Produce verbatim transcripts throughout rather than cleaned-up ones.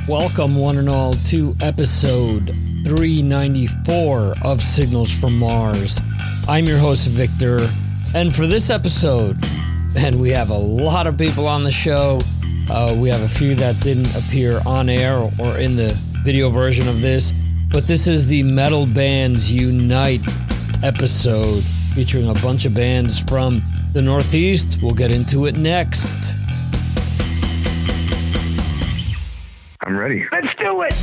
Welcome, one and all, to episode three ninety-four of Signals from Mars. I'm your host, Victor, and for this episode, man, we have a lot of people on the show. Uh, we have a few that didn't appear on air or in the video version of this, but this is the Metal Bands Unite episode featuring a bunch of bands from the Northeast. We'll get into it next. I'm ready. Let's do it!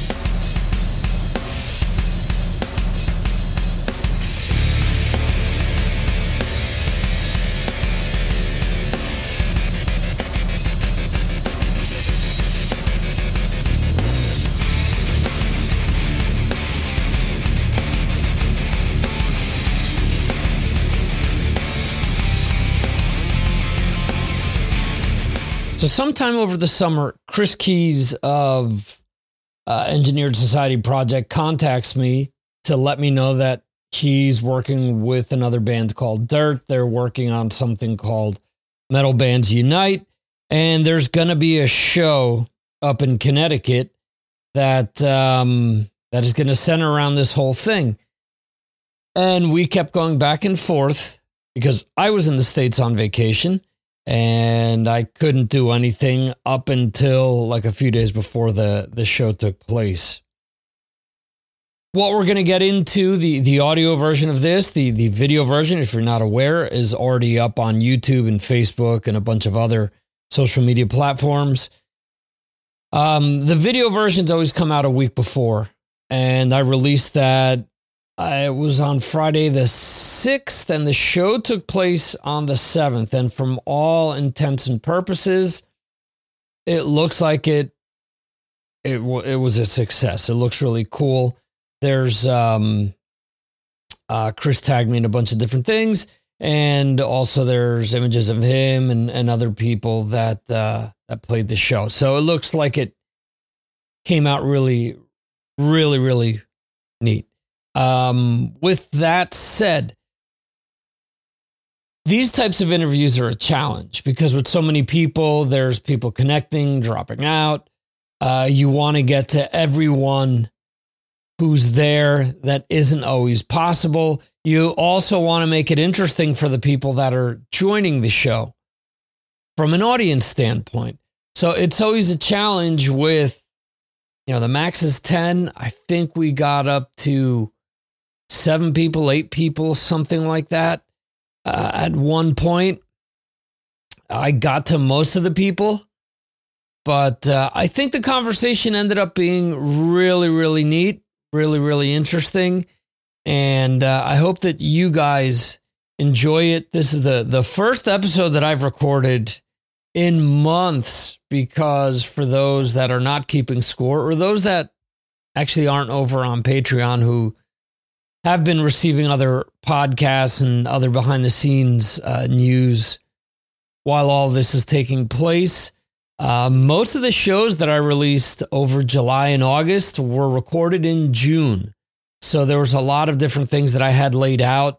So sometime over the summer, Chris Keys of uh, Engineered Society Project contacts me to let me know that he's working with another band called Dirt. They're working on something called Metal Bands Unite, and there's going to be a show up in Connecticut that um, that is going to center around this whole thing. And we kept going back and forth because I was in the States on vacation, and I couldn't do anything up until like a few days before the, the show took place. What we're going to get into, the, the audio version of this, the, the video version, if you're not aware, is already up on YouTube and Facebook and a bunch of other social media platforms. Um, the video versions always come out a week before, and I released that. Uh, it was on Friday the sixth, and the show took place on the seventh. And from all intents and purposes, it looks like it it, w- it was a success. It looks really cool. There's um, uh, Chris tagged me in a bunch of different things, and also there's images of him and, and other people that uh, that played the show. So it looks like it came out really, really, really neat. Um, with that said, these types of interviews are a challenge because with so many people, there's people connecting, dropping out. Uh, you want to get to everyone who's there. That isn't always possible. You also want to make it interesting for the people that are joining the show from an audience standpoint. So it's always a challenge with, you know, the max is ten. I think we got up to seven people, eight people, something like that. Uh, at one point, I got to most of the people, but uh, I think the conversation ended up being really, really neat, really, really interesting. And uh, I hope that you guys enjoy it. This is the, the first episode that I've recorded in months, because for those that are not keeping score, or those that actually aren't over on Patreon who have been receiving other podcasts and other behind the scenes uh, news while all this is taking place. Uh, most of the shows that I released over July and August were recorded in June. So there was a lot of different things that I had laid out,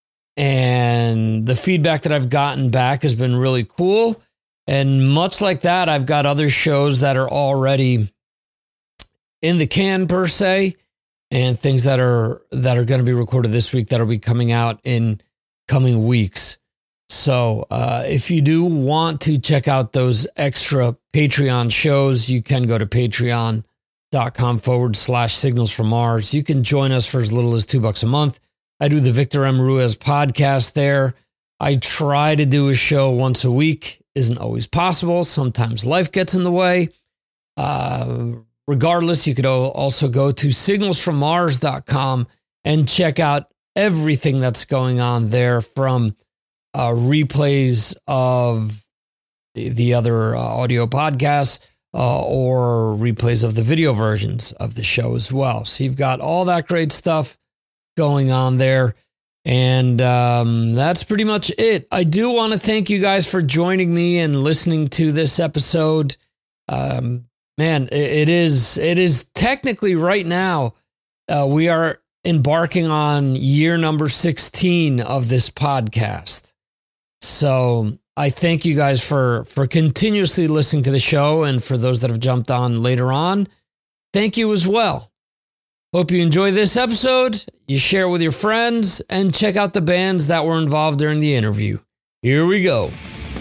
and the feedback that I've gotten back has been really cool. And much like that, I've got other shows that are already in the can per se, and things that are that are going to be recorded this week that will be coming out in coming weeks. So uh, if you do want to check out those extra Patreon shows, you can go to patreon.com forward slash signals from Mars. You can join us for as little as two bucks a month. I do the Victor M. Ruiz podcast there. I try to do a show once a week. Isn't always possible. Sometimes life gets in the way. Uh, Regardless, you could also go to signals from mars dot com and check out everything that's going on there, from uh, replays of the other uh, audio podcasts uh, or replays of the video versions of the show as well. So you've got all that great stuff going on there. And um, that's pretty much it. I do want to thank you guys for joining me and listening to this episode. Um, man, it, it is it is technically right now, uh, we are embarking on year number sixteen of this podcast. So I thank you guys for, for continuously listening to the show, and for those that have jumped on later on, thank you as well. Hope you enjoy this episode, you share with your friends, and check out the bands that were involved during the interview. Here we go.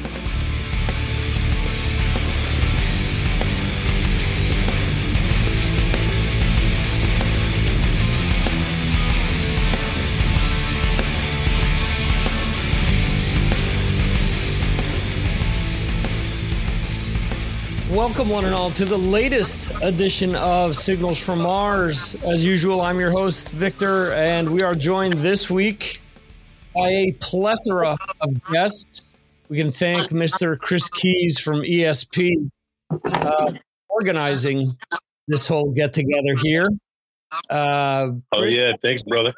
Welcome, one and all, to the latest edition of Signals from Mars. As usual, I'm your host, Victor, and we are joined this week by a plethora of guests. We can thank Mister Chris Keys from E S P uh, organizing this whole get-together here. Uh, oh, Chris, yeah. Thanks, brother.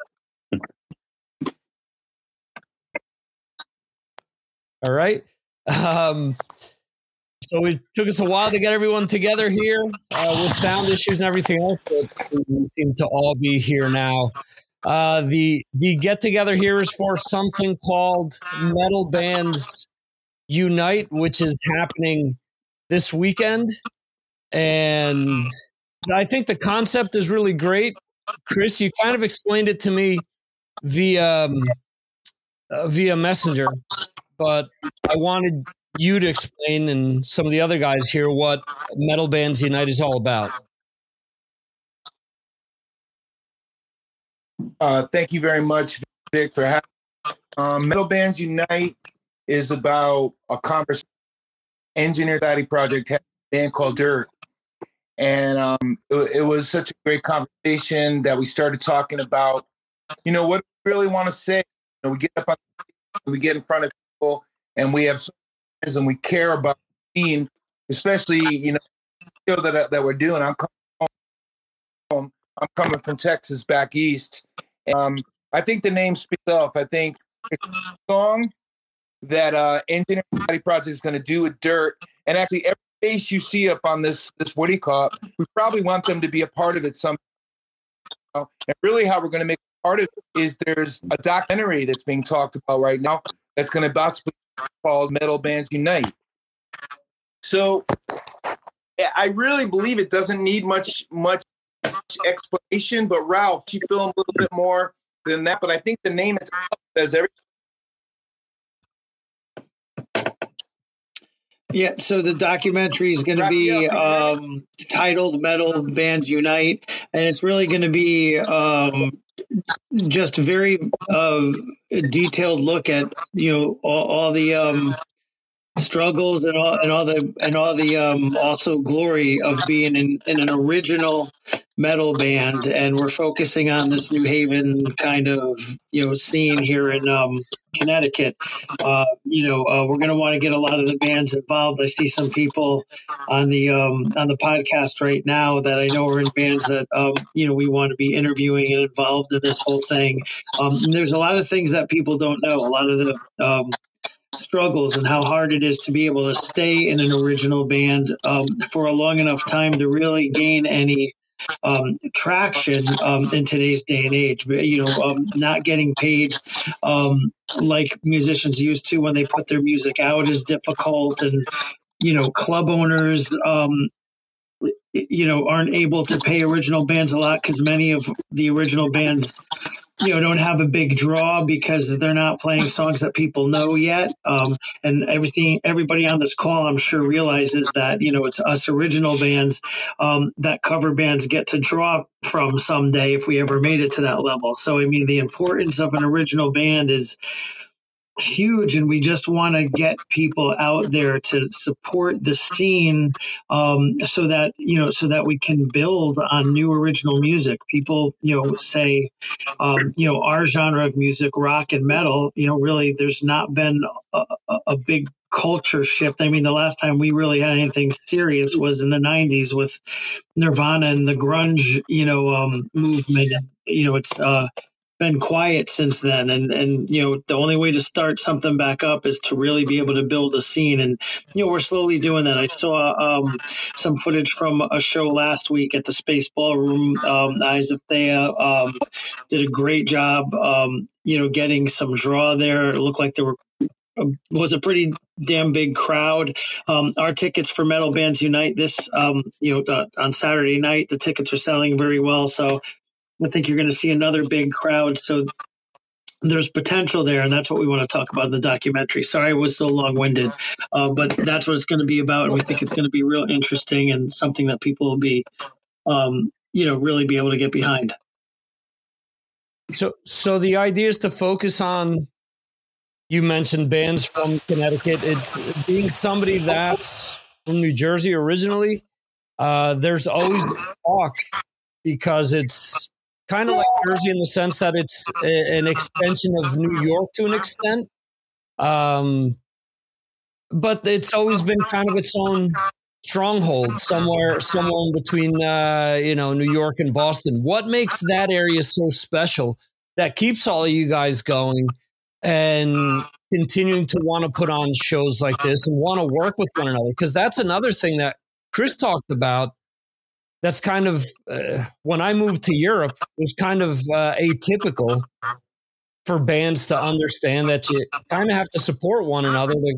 All right. Um, So it took us a while to get everyone together here uh, with sound issues and everything else, but we seem to all be here now. Uh, the the get together here is for something called Metal Bands Unite, which is happening this weekend, and I think the concept is really great. Chris, you kind of explained it to me via um, uh, via Messenger, but I wanted you to explain, and some of the other guys here, what Metal Bands Unite is all about. Uh, thank you very much, Vic, for having me. Um, Metal Bands Unite is about a conversation. Engineer Society Project had a band called Dirt. And um, it, it was such a great conversation that we started talking about, you know, what we really want to say. You know, we get up on we get in front of people, and we have and we care about the scene, especially, you know, the show that, that we're doing. I'm coming home. I'm coming from Texas back east. Um, I think the name speaks itself. I think it's a song that uh, Engineering Society Project is going to do with Dirt. And actually, every face you see up on this, this what do you call it, we probably want them to be a part of it somehow. And really how we're going to make it part of it is there's a documentary that's being talked about right now that's going to possibly called Metal Bands Unite. So I really believe it doesn't need much much explanation, but Ralph, you feel a little bit more than that, but I think the name itself says everything. Yeah, so the documentary is going to be um, titled Metal Bands Unite, and it's really going to be um, just a very uh, detailed look at, you know, all, all the um, struggles and all and all the and all the um, also glory of being in, in an original metal band. And we're focusing on this New Haven kind of, you know, scene here in um, Connecticut. Uh, you know, uh, we're going to want to get a lot of the bands involved. I see some people on the um, on the podcast right now that I know are in bands that um, you know, we want to be interviewing and involved in this whole thing. Um, and there's a lot of things that people don't know. A lot of the um, struggles and how hard it is to be able to stay in an original band um, for a long enough time to really gain any um, traction um, in today's day and age. But, you know, um, not getting paid um, like musicians used to when they put their music out is difficult. And, you know, club owners, um, you know, aren't able to pay original bands a lot because many of the original bands, you know, don't have a big draw because they're not playing songs that people know yet. Um, and everything, everybody on this call, I'm sure, realizes that, you know, it's us original bands um, that cover bands get to draw from someday if we ever made it to that level. So, I mean, the importance of an original band is huge, and we just want to get people out there to support the scene um, so that, you know, so that we can build on new original music. People, you know, say, um, you know, our genre of music, rock and metal, you know, really there's not been a, a, a big culture shift. I mean, the last time we really had anything serious was in the nineties with Nirvana and the grunge, you know, um, movement. You know, it's uh, been quiet since then. And, and, you know, the only way to start something back up is to really be able to build a scene. And, you know, we're slowly doing that. I saw um, some footage from a show last week at the Space Ballroom. Um, Eyes of Thea um, did a great job, um, you know, getting some draw there. It looked like there were was a pretty damn big crowd. Um, our tickets for Metal Bands Unite this, um, you know, uh, on Saturday night, the tickets are selling very well. So I think you're going to see another big crowd. So there's potential there, and that's what we want to talk about in the documentary. Sorry I was so long-winded, uh, but that's what it's going to be about, and we think it's going to be real interesting and something that people will be, um, you know, really be able to get behind. So, so the idea is to focus on, you mentioned bands from Connecticut. It's being somebody that's from New Jersey originally. Uh, there's always talk because it's kind of like Jersey in the sense that it's a, an extension of New York to an extent. Um, but it's always been kind of its own stronghold somewhere, somewhere in between, uh, you know, New York and Boston. What makes that area so special that keeps all of you guys going and continuing to want to put on shows like this and want to work with one another? Because that's another thing that Chris talked about. That's kind of, uh, when I moved to Europe, it was kind of uh, atypical for bands to understand that you kind of have to support one another to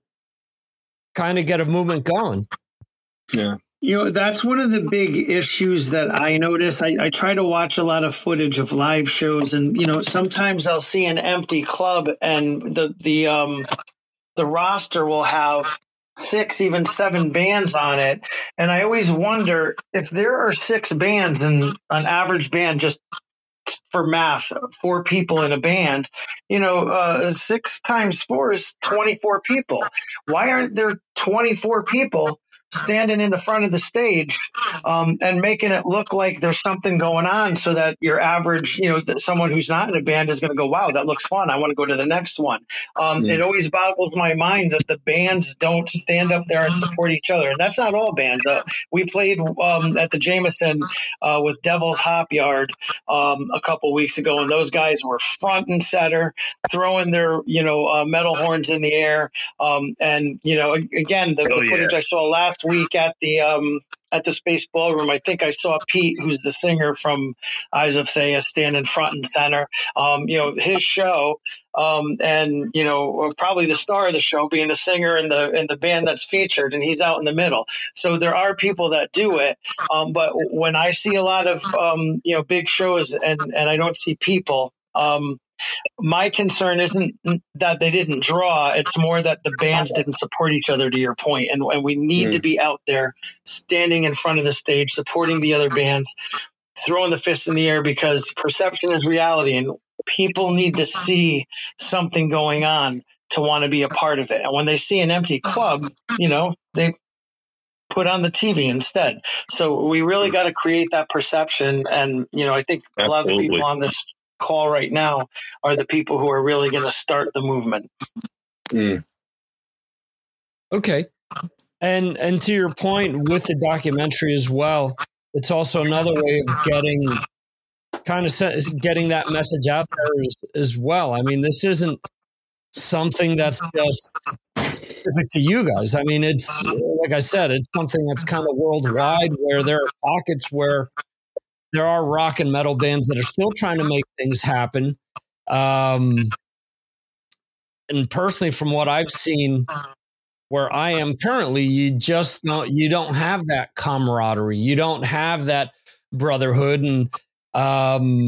kind of get a movement going. Yeah. You know, that's one of the big issues that I notice. I, I try to watch a lot of footage of live shows, and, you know, sometimes I'll see an empty club and the, the, um, the roster will have six, even seven bands on it. And I always wonder if there are six bands and an average band, just for math, four people in a band, you know, uh, six times four is twenty-four people. Why aren't there twenty-four people standing in the front of the stage um, and making it look like there's something going on, so that your average, you know, someone who's not in a band is going to go, wow, that looks fun, I want to go to the next one. Um, mm. It always boggles my mind that the bands don't stand up there and support each other. And that's not all bands. Uh, we played um, at the Jameson uh, with Devil's Hop Yard um, a couple weeks ago, and those guys were front and center, throwing their, you know, uh, metal horns in the air. Um, and, you know, again, the, oh, the footage yeah. I saw last week at the um, at the Space Ballroom, I think I saw Pete, who's the singer from Eyes of Thea, standing front and center. Um, you know, his show, um, and you know, probably the star of the show, being the singer and the and the band that's featured, and he's out in the middle. So there are people that do it, um, but when I see a lot of um, you know, big shows and and I don't see people. Um, My concern isn't that they didn't draw. It's more that the bands didn't support each other, to your point. And, and we need mm. to be out there standing in front of the stage, supporting the other bands, throwing the fists in the air, because perception is reality. And people need to see something going on to want to be a part of it. And when they see an empty club, you know, they put on the T V instead. So we really got to create that perception. And, you know, I think a lot of the people on this call right now are the people who are really going to start the movement. Mm. Okay. And and to your point with the documentary as well, it's also another way of getting kind of getting that message out there as, as well. I mean, this isn't something that's just specific to you guys. I mean, it's, like I said, it's something that's kind of worldwide, where there are pockets where there are rock and metal bands that are still trying to make things happen. Um, and personally, from what I've seen where I am currently, you just don't, you don't have that camaraderie. You don't have that brotherhood. And um,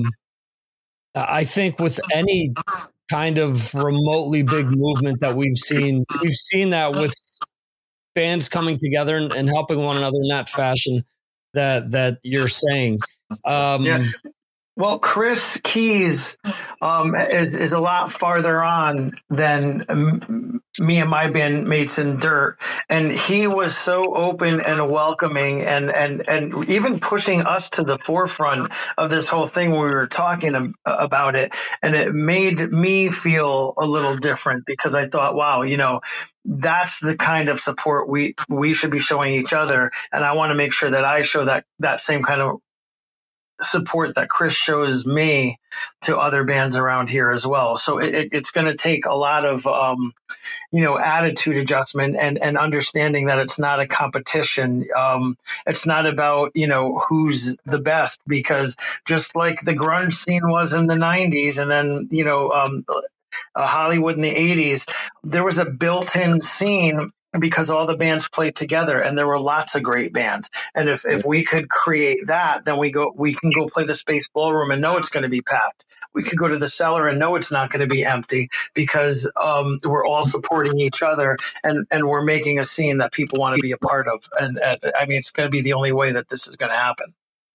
I think with any kind of remotely big movement that we've seen, we've seen that with bands coming together and, and helping one another in that fashion that, that you're saying. Um, yeah. Well, Chris Keys um, is, is a lot farther on than um, me and my bandmates in Dirt. And he was so open and welcoming and, and, and even pushing us to the forefront of this whole thing when we were talking about it. And it made me feel a little different, because I thought, wow, you know, that's the kind of support we, we should be showing each other. And I want to make sure that I show that, that same kind of support that Chris shows me to other bands around here as well. So it, it's going to take a lot of, um, you know, attitude adjustment and, and understanding that it's not a competition. Um, it's not about, you know, who's the best, because just like the grunge scene was in the nineties, and then, you know, um, uh, Hollywood in the eighties, there was a built-in scene because all the bands played together and there were lots of great bands. And if, if we could create that, then we go, we can go play the Space Ballroom and know it's going to be packed. We could go to the Cellar and know it's not going to be empty because um, we're all supporting each other and, and we're making a scene that people want to be a part of. And uh, I mean, it's going to be the only way that this is going to happen.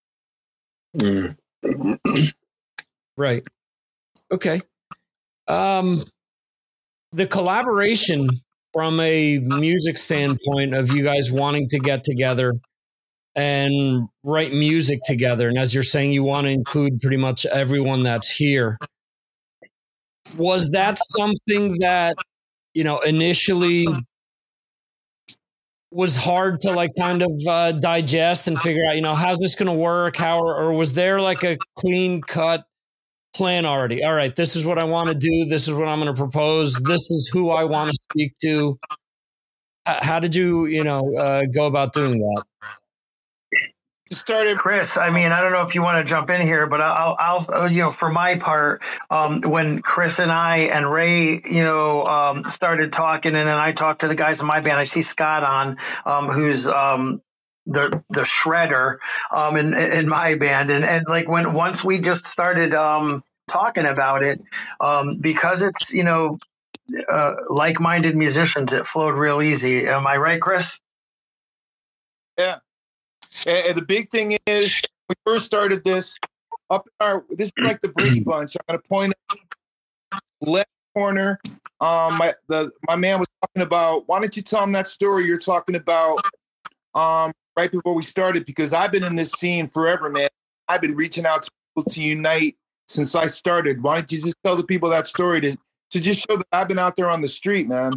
Mm. Right. Okay. Um, the collaboration from a music standpoint of you guys wanting to get together and write music together. And as you're saying, you want to include pretty much everyone that's here. Was that something that, you know, initially was hard to like kind of uh, digest and figure out, you know, how's this going to work? How, or was there like a clean cut plan already? All right, this is what I want to do. This is what I'm going to propose. This is who I want to speak to. How did you, you know, uh, go about doing that? Started, Chris. I mean, I don't know if you want to jump in here, but I'll, I'll, you know, for my part, um, when Chris and I and Ray, you know, um, started talking, and then I talked to the guys in my band. I see Scott on, um, who's um, the the shredder um, in in my band, and and like when once we just started um, talking about it, um, because it's you know uh, like-minded musicians, it flowed real easy. Am I right, Chris? Yeah. And the big thing is, we first started this up in our. This is like the Brady Bunch. I'm going to point out left corner. Um, my the my man was talking about. Why don't you tell him that story you're talking about? Um, right before we started, because I've been in this scene forever, man. I've been reaching out to people to unite since I started. Why don't you just tell the people that story to to just show that I've been out there on the street, man.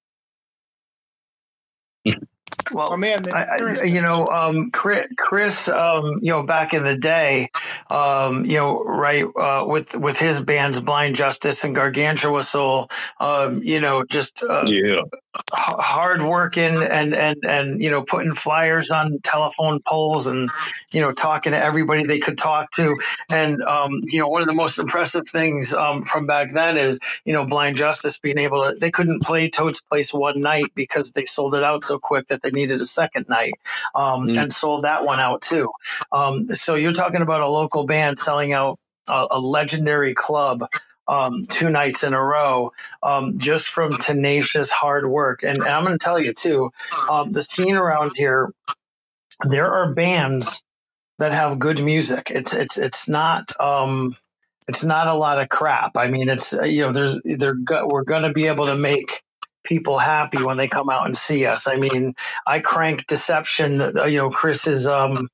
Well, oh, man, I, I, you know, um, Chris, Chris um, you know, back in the day, um, you know, right, uh, with with his bands, Blind Justice and Gargantua Soul, um, you know, just uh, yeah. hard working and, and, and, you know, putting flyers on telephone poles and, you know, talking to everybody they could talk to. And, um, you know, one of the most impressive things um, from back then is, you know, Blind Justice being able to, they couldn't play Toad's Place one night because they sold it out so quick that they needed a second night um, mm. and sold that one out too. Um, so you're talking about a local band selling out a, a legendary club Um, two nights in a row, um, just from tenacious hard work. And, and I'm going to tell you too, um, the scene around here, there are bands that have good music. It's, it's, it's not, um, it's not a lot of crap. I mean, it's, you know, there's, they're, we're going to be able to make people happy when they come out and see us. I mean, I crank Deception, you know, Chris is, um,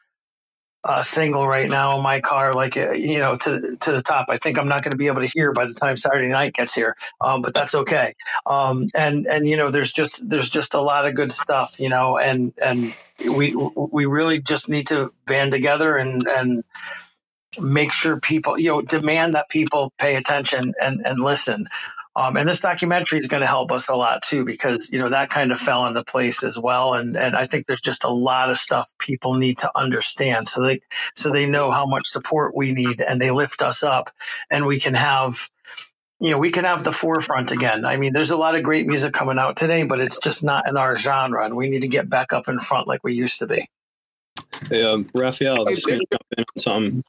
Uh, single right now in my car, like, uh, you know, to to the top. I think I'm not going to be able to hear by the time Saturday night gets here, um, but that's okay. Um, and, and, you know, there's just, there's just a lot of good stuff, you know, and, and we, we really just need to band together and, and make sure people, you know, demand that people pay attention and, and listen. Um, and this documentary is going to help us a lot too, because, you know, that kind of fell into place as well. And, and I think there's just a lot of stuff people need to understand so they, so they know how much support we need and they lift us up and we can have, you know, we can have the forefront again. I mean, there's a lot of great music coming out today, but it's just not in our genre. And we need to get back up in front like we used to be. Hey, um, Raphael, just going to jump in on something.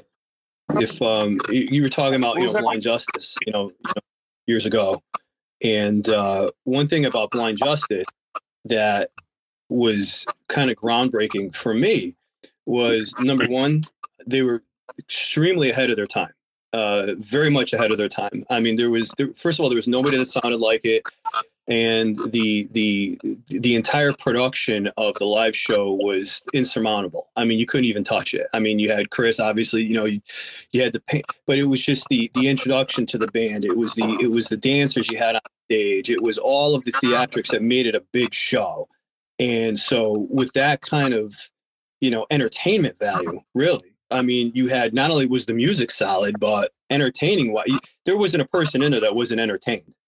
If um, you, you were talking about, you know, Blind Justice, you know, you know years ago. And uh, one thing about Blind Justice that was kind of groundbreaking for me was, number one, they were extremely ahead of their time, uh, very much ahead of their time. I mean, there was, there, first of all, there was nobody that sounded like it. And the the the entire production of the live show was insurmountable. I mean, you couldn't even touch it. I mean, you had Chris, obviously, you know, you, you had the paint, but it was just the the introduction to the band. It was the it was the dancers you had on stage. It was all of the theatrics that made it a big show. And so, with that kind of, you know, entertainment value, really, I mean, you had not only was the music solid, but entertaining. There wasn't a person in there that wasn't entertained.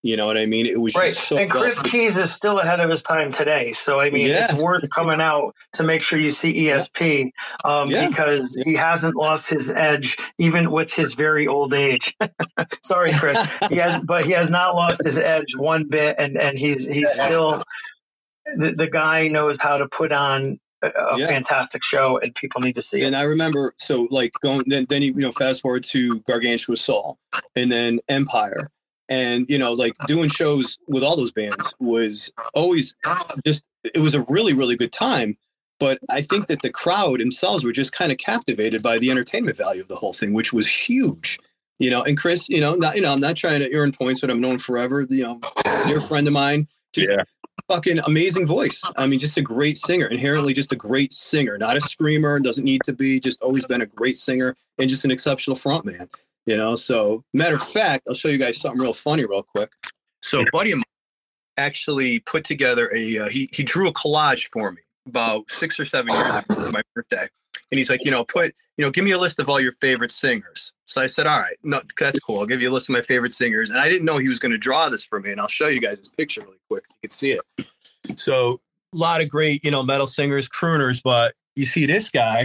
You know what I mean? It was right. just so and Chris well- Keys is still ahead of his time today. So, I mean, Yeah. it's worth coming out to make sure you see E S P um, Yeah. because he hasn't lost his edge, even with his very old age. Sorry, Chris. He has, but he has not lost his edge one bit. And, and he's, he's still, the, the guy knows how to put on a, a Yeah. fantastic show, and people need to see it. And I remember, so like going, then, then you, you know, fast forward to Gargantua Soul and then Empire. And, you know, like doing shows with all those bands was always just, it was a really, really good time. But I think that the crowd themselves were just kind of captivated by the entertainment value of the whole thing, which was huge. You know, and Chris, you know, not, you know, I'm not trying to earn points, but I'm known forever. You know, dear friend of mine, just Yeah. fucking amazing voice. I mean, just a great singer, inherently just a great singer, not a screamer, doesn't need to be, just always been a great singer and just an exceptional frontman. You know, so matter of fact, I'll show you guys something real funny real quick. So a buddy of mine actually put together a, uh, he, he drew a collage for me about six or seven years after my birthday. And he's like, you know, put, you know, give me a list of all your favorite singers. So I said, all right, no, that's cool. I'll give you a list of my favorite singers. And I didn't know he was going to draw this for me. And I'll show you guys this picture really quick. You can see it. So a lot of great, you know, metal singers, crooners, but you see this guy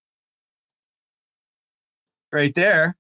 right there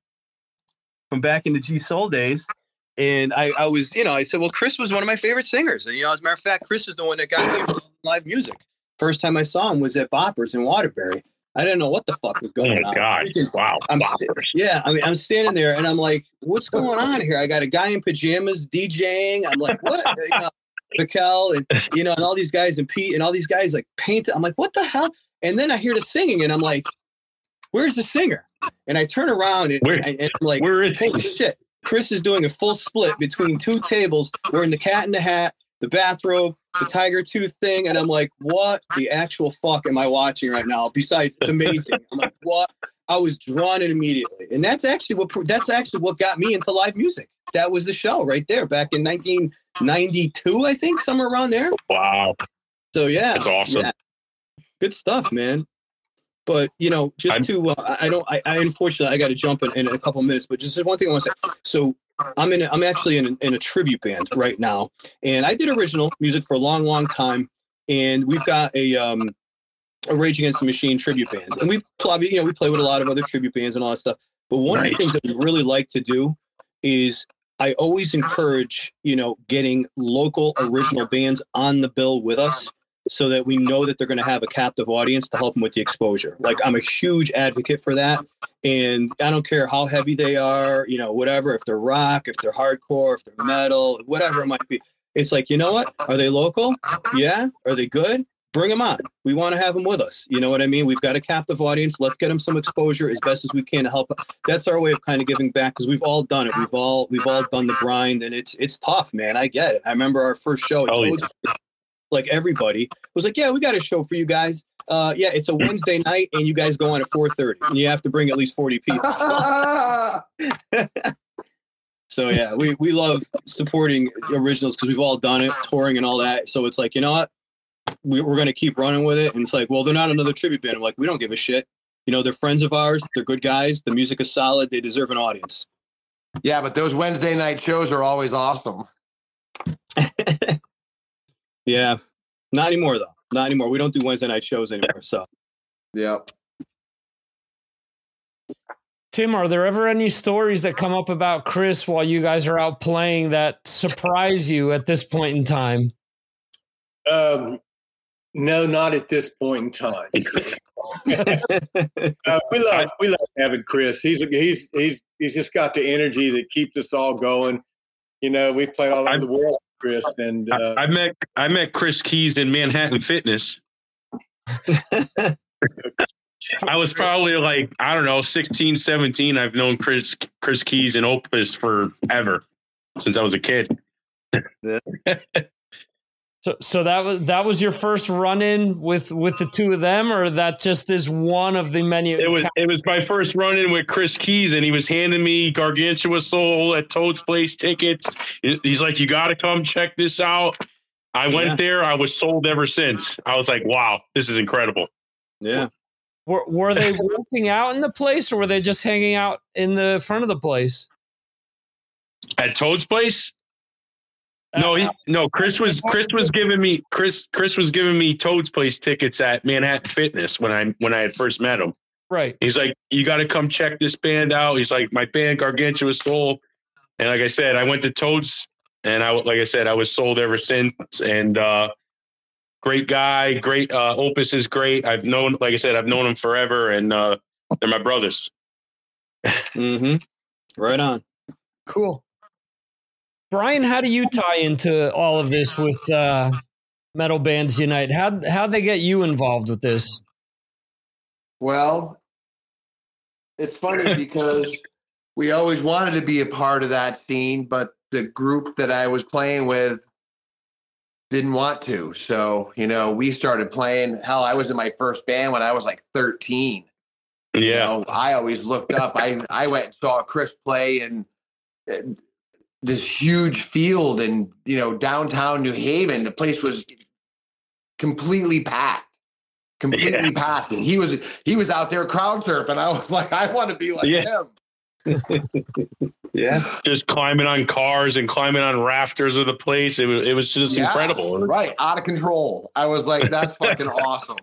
from back in the G Soul days. And I, I was, you know, I said, well, Chris was one of my favorite singers. And, you know, as a matter of fact, Chris is the one that got me into live music. First time I saw him was at Boppers in Waterbury. I didn't know what the fuck was going Oh my on. God. Freaking- Wow. I'm Boppers. sta- yeah, I mean, I'm standing there and I'm like, what's going on here? I got a guy in pajamas DJing. I'm like, what? You know, Raquel and, you know, and all these guys and Pete and all these guys like painted. I'm like, what the hell? And then I hear the singing and I'm like, where's the singer? And I turn around and, Where- and, and I'm like, Where is holy shit. Chris is doing a full split between two tables, wearing the cat in the hat, the bathrobe, the tiger tooth thing. And I'm like, what the actual fuck am I watching right now? Besides, it's amazing. I'm like, what? I was drawn in immediately. And that's actually what, that's actually what got me into live music. That was the show right there back in nineteen ninety-two, I think, somewhere around there. Wow. So yeah. That's awesome. Yeah. Good stuff, man. But, you know, just I'm- to, uh, I don't, I, I unfortunately, I got to jump in, in a couple minutes, but just one thing I want to say. So I'm in, a, I'm actually in a, in a tribute band right now. And I did original music for a long, long time. And we've got a, um, a Rage Against the Machine tribute band. And we play, you know, we play with a lot of other tribute bands and all that stuff. But one of the Nice. things that we really like to do is I always encourage, you know, getting local original bands on the bill with us, so that we know that they're going to have a captive audience to help them with the exposure. Like, I'm a huge advocate for that. And I don't care how heavy they are, you know, whatever, if they're rock, if they're hardcore, if they're metal, whatever it might be. It's like, you know what? Are they local? Yeah. Are they good? Bring them on. We want to have them with us. You know what I mean? We've got a captive audience. Let's get them some exposure as best as we can to help. That's our way of kind of giving back, because we've all done it. We've all, we've all done the grind, and it's, it's tough, man. I get it. I remember our first show. Oh, yeah. Like, everybody was like, yeah, we got a show for you guys. Uh, yeah, it's a Wednesday night and you guys go on at four thirty and you have to bring at least forty people. So yeah, we, we love supporting originals because we've all done it, touring and all that. So it's like, you know what? We, we're going to keep running with it. And it's like, well, they're not another tribute band. I'm like, we don't give a shit. You know, they're friends of ours. They're good guys. The music is solid. They deserve an audience. Yeah, but those Wednesday night shows are always awesome. Yeah. Not anymore, though. Not anymore. We don't do Wednesday night shows anymore. So Yeah. Tim, are there ever any stories that come up about Chris while you guys are out playing that surprise you at this point in time? Um, no, not at this point in time. uh, we love we love having Chris. He's he's he's he's just got the energy that keeps us all going. You know, we've played all over I'm- the world, Chris, and uh, I, I met I met Chris Keys in Manhattan Fitness. I was probably like, I don't know, sixteen, seventeen. I've known Chris Chris Keys and Opus forever, since I was a kid. So, so that was that was your first run-in with with the two of them, or that just is one of the many? It was it was my first run-in with Chris Keys, and he was handing me Gargantua Soul at Toad's Place tickets. He's like, "You got to come check this out." I went Yeah. there. I was sold ever since. I was like, "Wow, this is incredible." Yeah. Were, were they working out in the place, or were they just hanging out in the front of the place? At Toad's Place, No, he, no. Chris was Chris was giving me Chris Chris was giving me Toad's Place tickets at Manhattan Fitness when I when I had first met him. Right. He's like, you got to come check this band out. He's like, my band Gargantua Soul, and like I said, I went to Toad's, and I like I said, I was sold ever since. And uh, great guy, great uh, Opus is great. I've known, like I said, I've known him forever, and uh, they're my brothers. Mm-hmm. Right on. Cool. Brian, how do you tie into all of this with uh, Metal Bands Unite? How how'd they get you involved with this? Well, it's funny because we always wanted to be a part of that scene, but the group that I was playing with didn't want to. So, you know, we started playing. Hell, I was in my first band when I was like thirteen. Yeah. You know, I always looked up. I, I went and saw Chris play in this huge field in, you know, downtown New Haven. The place was completely packed. Completely yeah. packed. And he was he was out there crowd surfing. I was like, I want to be like yeah. him. Yeah. Just climbing on cars and climbing on rafters of the place. It was it was just yeah, incredible. Right. Out of control. I was like, that's fucking awesome.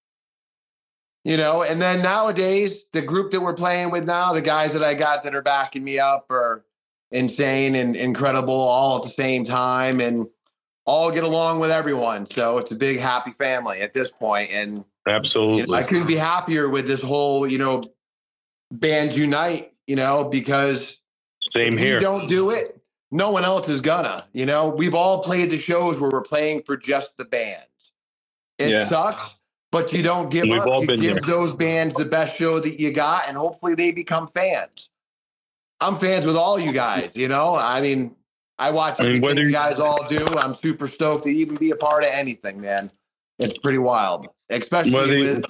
You know, and then nowadays, the group that we're playing with now, the guys that I got that are backing me up are insane and incredible all at the same time, and all get along with everyone. So it's a big happy family at this point. And absolutely, you know, I couldn't be happier with this whole, you know, Bands Unite, you know, because same if here. we don't do it, no one else is gonna. You know, we've all played the shows where we're playing for just the bands. It yeah. sucks, but you don't give We've up. all You been give there. those bands the best show that you got, and hopefully they become fans. I'm fans with all you guys, you know? I mean, I watch I mean, everything whether you guys all do. I'm super stoked to even be a part of anything, man. It's pretty wild, especially Whether- with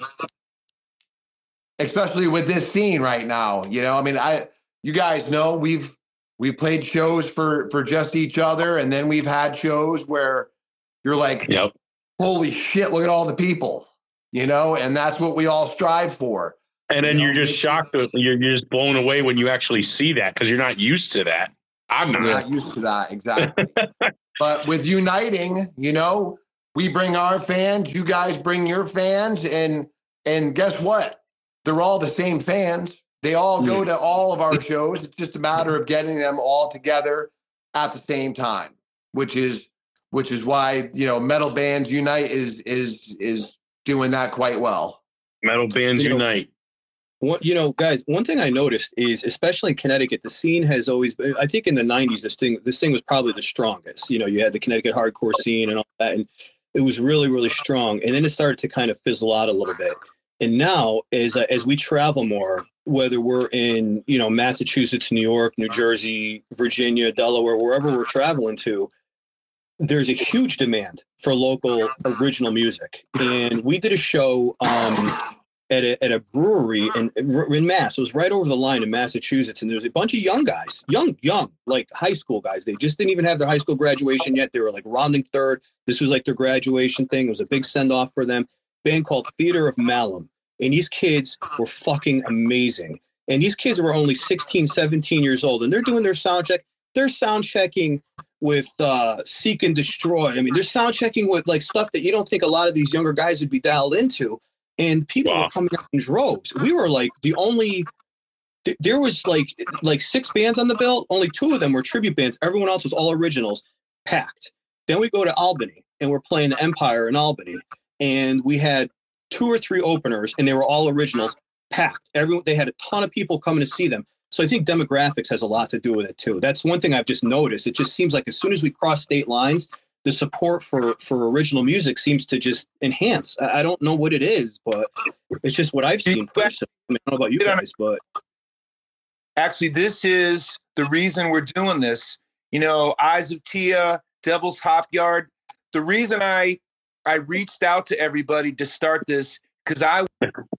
especially with this scene right now. You know, I mean, I you guys know we've we've played shows for for just each other, and then we've had shows where you're like, Yep. holy shit, look at all the people, you know, and that's what we all strive for. And then You you're know, just shocked that you're, you're just blown away when you actually see that because you're not used to that. I'm We're not. not used to that, exactly. But with uniting, you know, we bring our fans, you guys bring your fans, and and guess what? They're all the same fans. They all go to all of our shows. It's just a matter of getting them all together at the same time, which is which is why, you know, Metal Bands Unite is is is doing that quite well. Metal Bands You know, Unite. What, you know, guys, one thing I noticed is, especially in Connecticut, the scene has always been, I think in the nineties, this thing, this thing was probably the strongest. You know, you had the Connecticut hardcore scene and all that, and it was really, really strong. And then it started to kind of fizzle out a little bit. And now, as, uh, as we travel more, whether we're in, you know, Massachusetts, New York, New Jersey, Virginia, Delaware, wherever we're traveling to, there's a huge demand for local original music. And we did a show, um, at a, at a brewery in, in Mass. It was right over the line in Massachusetts. And there's a bunch of young guys, young, young, like high school guys. They just didn't even have their high school graduation yet. They were like rounding third. This was like their graduation thing. It was a big send off for them. Band called Theater of Malum. And these kids were fucking amazing. And these kids were only sixteen, seventeen years old. And they're doing their sound check. They're sound checking with uh, Seek and Destroy. I mean, they're sound checking with like stuff that you don't think a lot of these younger guys would be dialed into. And people Wow. were coming out in droves. We were like the only, th- there was like like six bands on the bill. Only two of them were tribute bands. Everyone else was all originals, packed. Then we go to Albany and we're playing the Empire in Albany. And we had two or three openers and they were all originals, packed. Everyone, they had a ton of people coming to see them. So I think demographics has a lot to do with it too. That's one thing I've just noticed. It just seems like as soon as we cross state lines, the support for, for original music seems to just enhance. I, I don't know what it is, but it's just what I've seen personally. I, mean, I don't know about you guys, but actually, this is the reason we're doing this. You know, Eyes of Tia, Devil's Hop Yard. The reason I I reached out to everybody to start this because I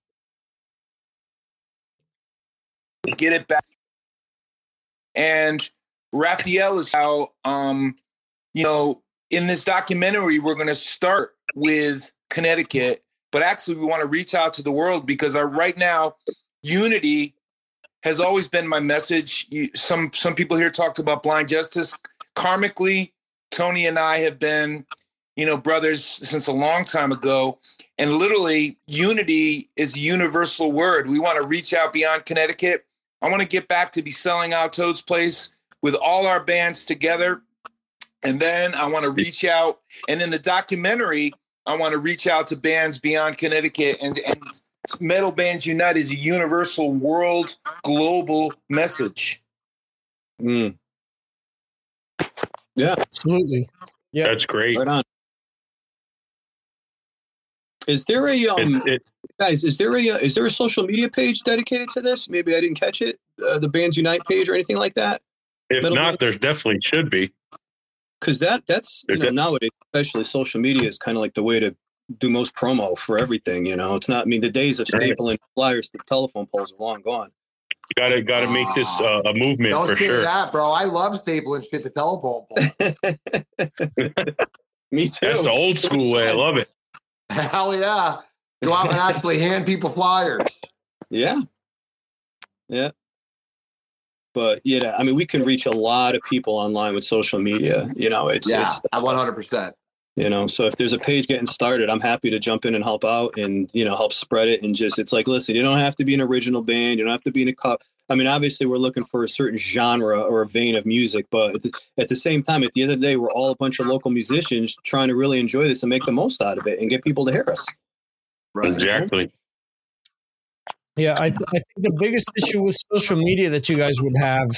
get it back. And Raphael is how um, you know. In this documentary, we're going to start with Connecticut, but actually we want to reach out to the world because our, right now, unity has always been my message. You, some some people here talked about Blind Justice. Karmically, Tony and I have been, you know, brothers since a long time ago. And literally, unity is a universal word. We want to reach out beyond Connecticut. I want to get back to be selling out Toad's Place with all our bands together. And then I want to reach out. And in the documentary, I want to reach out to bands beyond Connecticut. And, and Metal Bands Unite is a universal, world, global message. Mm. Yeah, absolutely. Yeah, that's great. Right on. Is there a um, it, it, guys? Is there a is there a social media page dedicated to this? Maybe I didn't catch it. Uh, the Bands Unite page or anything like that. If Metal not, Band? there definitely should be. Because that that's you know nowadays, especially social media, is kind of like the way to do most promo for everything. You know, it's not. I mean, the days of stapling flyers to telephone poles are long gone. You gotta gotta make this uh, a movement Don't for say sure. that, bro. I love stapling shit to telephone poles. Me too. That's the old school way. I love it. Hell yeah. Go out and actually hand people flyers. Yeah. Yeah. But, yeah, I mean, we can reach a lot of people online with social media. You know, it's, yeah, it's one hundred percent. You know, so if there's a page getting started, I'm happy to jump in and help out and, you know, help spread it. And just, it's like, listen, you don't have to be an original band. You don't have to be in a cup. I mean, obviously, we're looking for a certain genre or a vein of music. But at the, at the same time, at the end of the day, we're all a bunch of local musicians trying to really enjoy this and make the most out of it and get people to hear us. Right. Exactly. Yeah, I, th- I think the biggest issue with social media that you guys would have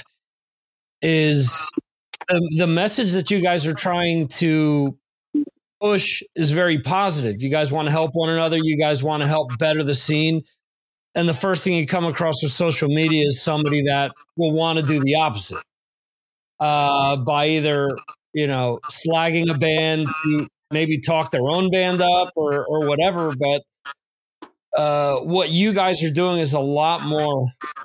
is the, the message that you guys are trying to push is very positive. You guys want to help one another. You guys want to help better the scene. And the first thing you come across with social media is somebody that will want to do the opposite uh, by either, you know, slagging a band, to maybe talk their own band up or, or whatever. But uh, what you guys are doing is a lot more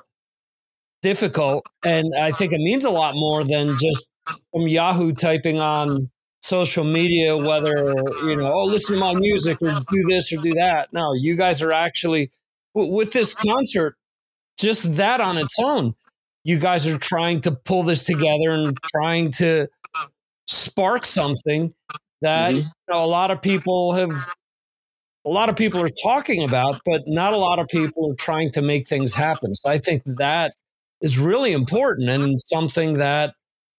difficult. And I think it means a lot more than just some Yahoo typing on social media, whether, you know, oh, listen to my music or do this or do that. No, you guys are actually, with this concert, just that on its own, you guys are trying to pull this together and trying to spark something that mm-hmm. you know, a lot of people have, a lot of people are talking about, but not a lot of people are trying to make things happen. So I think that is really important and something that,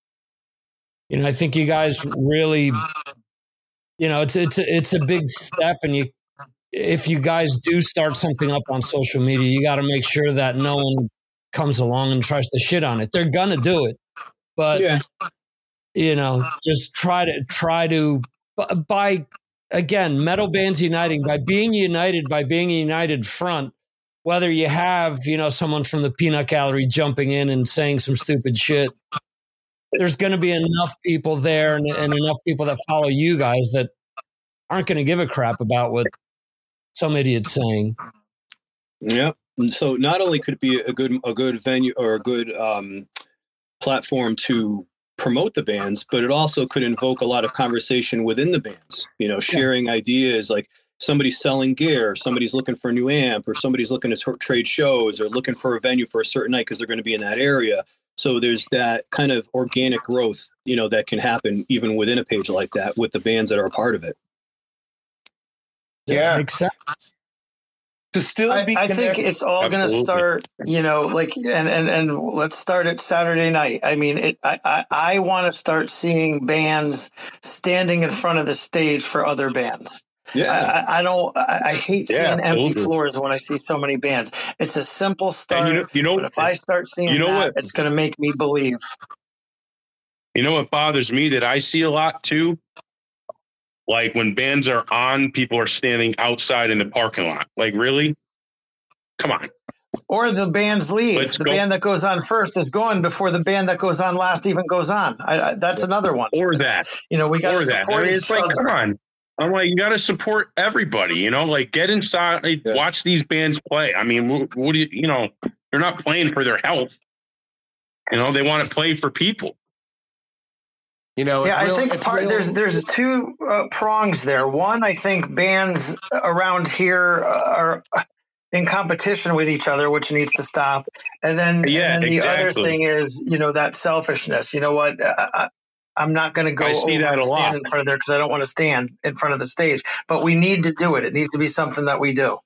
you know, I think you guys really, you know, it's it's it's a big step, and you, if you guys do start something up on social media, you got to make sure that no one comes along and tries to shit on it. They're gonna do it, but yeah. you know, just try to try to by again, Metal Bands Uniting, by being united, by being a united front. Whether you have, you know, someone from the peanut gallery jumping in and saying some stupid shit, there's going to be enough people there and, and enough people that follow you guys that aren't going to give a crap about what some idiot's saying. Yeah. So not only could it be a good a good venue or a good um, platform to promote the bands, but it also could invoke a lot of conversation within the bands. You know, sharing yeah. ideas, like somebody's selling gear, somebody's looking for a new amp, or somebody's looking to t- trade shows, or looking for a venue for a certain night because they're going to be in that area. So there's that kind of organic growth, you know, that can happen even within a page like that with the bands that are a part of it. Yeah, that makes sense. To still I, be I think it's all going to start, you know, like, and, and, and let's start at Saturday night. I mean, it, I, I, I want to start seeing bands standing in front of the stage for other bands. Yeah, I, I don't. I, I hate yeah, seeing empty over. floors when I see so many bands. It's a simple start, you know, you know, but if I start seeing you know that, what? it's going to make me believe. You know what bothers me that I see a lot too? Like when bands are on, people are standing outside in the parking lot. Like, really? Come on. Or the bands leave. Let's the go. band that goes on first is gone before the band that goes on last even goes on. I, I, that's yeah. another one. Or it's, that. You know, we got to support I mean, each it's like, other. Come on. I'm like, you got to support everybody, you know, like get inside, like, yeah. watch these bands play. I mean, what, what do you, you know, they're not playing for their health. You know, they want to play for people. You know, yeah, real, I think part, real. there's there's two uh, prongs there. One, I think bands around here are in competition with each other, which needs to stop. And then, yeah, and then the exactly. other thing is, you know, that selfishness. You know what? I, I'm not going to go I see over that and a stand lot. in front of there because I don't want to stand in front of the stage. But we need to do it. It needs to be something that we do.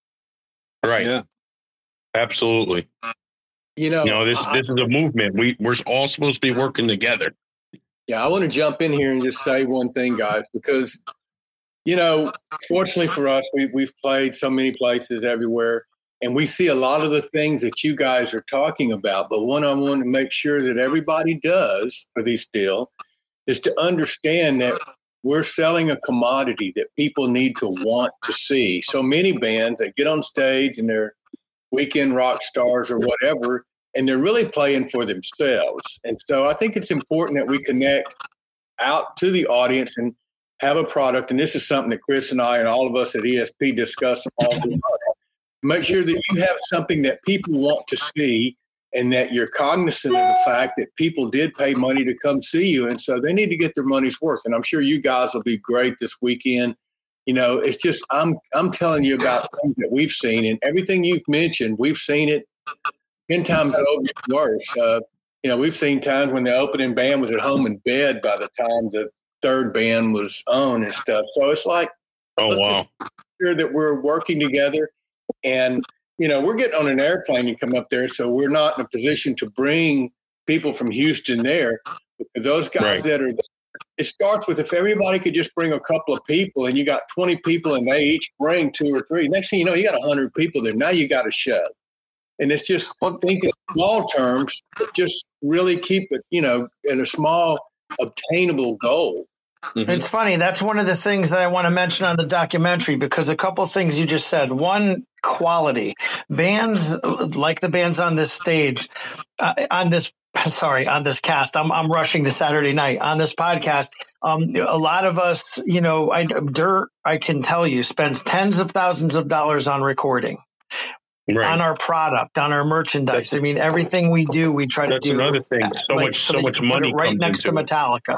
Right. Yeah. Absolutely. You know, You know, this I, this is a movement. We we're all supposed to be working together. yeah, I want to jump in here and just say one thing, guys, because, you know, fortunately for us, we, we've played so many places everywhere, and we see a lot of the things that you guys are talking about. But what I want to make sure that everybody does for these deal is to understand that we're selling a commodity that people need to want to see. So many bands that get on stage and they're weekend rock stars or whatever, and they're really playing for themselves. And so I think it's important that we connect out to the audience and have a product. And this is something that Chris and I and all of us at E S P discuss all the time. Make sure that you have something that people want to see and that you're cognizant of the fact that people did pay money to come see you. And so they need to get their money's worth. And I'm sure you guys will be great this weekend. You know, it's just, I'm, I'm telling you about things that we've seen, and everything you've mentioned, we've seen it ten times over worse. Uh, you know, we've seen times when the opening band was at home in bed by the time the third band was on and stuff. So it's like, Oh wow. sure that we're working together, and you know, we're getting on an airplane and come up there, so we're not in a position to bring people from Houston there. Those guys Right. that are there, it starts with if everybody could just bring a couple of people, and you got twenty people and they each bring two or three. Next thing you know, you got one hundred people there. Now you got a show. And it's just, well, think in small terms, but just really keep it, you know, in a small, obtainable goal. Mm-hmm. It's funny. That's one of the things that I want to mention on the documentary, because a couple of things you just said. One, quality. Bands like the bands on this stage, uh, on this, sorry, on this cast, I'm, I'm rushing to Saturday night on this podcast. Um, a lot of us, you know, I, Dirt, I can tell you, spends tens of thousands of dollars on recording. Right. On our product, on our merchandise. That's, I mean, everything we do, we try to that's do. another thing. So like, much, so so that much you can put money it right comes next to into it. Metallica.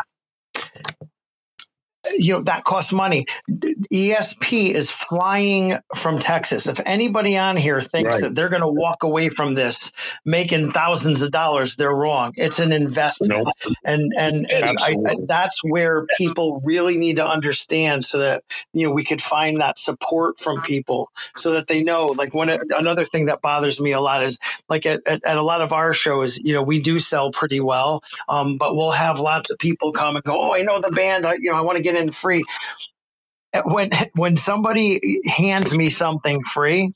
You know, that costs money. E S P is flying from Texas. If anybody on here thinks Right. that they're going to walk away from this making thousands of dollars, they're wrong. It's an investment. Nope. And and, and I, I, that's where people really need to understand, so that, you know, we could find that support from people so that they know. Like, when it, another thing that bothers me a lot is, like, at, at, at a lot of our shows, you know, we do sell pretty well, um, but we'll have lots of people come and go, oh, I know the band, I, you know, I want to get in free. When when somebody hands me something free,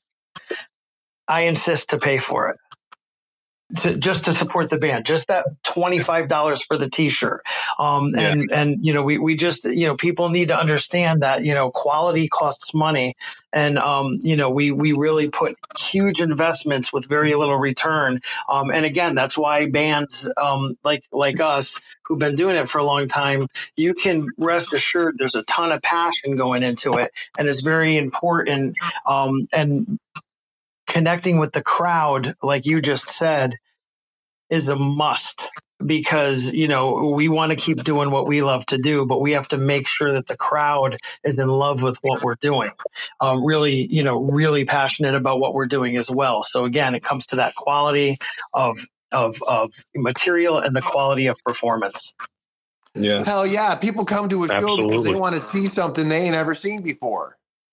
I insist to pay for it. To, just to support the band, just that twenty-five dollars for the t-shirt. Um, Yeah. and, and, you know, we, we just, you know, people need to understand that, you know, quality costs money. And, um, you know, we, we really put huge investments with very little return. Um, and again, that's why bands, um, like, like us who've been doing it for a long time, you can rest assured there's a ton of passion going into it. And it's very important. Um, and, connecting with the crowd, like you just said, is a must, because, you know, we want to keep doing what we love to do, but we have to make sure that the crowd is in love with what we're doing. Um, really, you know, really passionate about what we're doing as well. So again, it comes to that quality of, of, of material and the quality of performance. Yeah. Hell yeah. People come to a show because Absolutely. they want to see something they ain't ever seen before.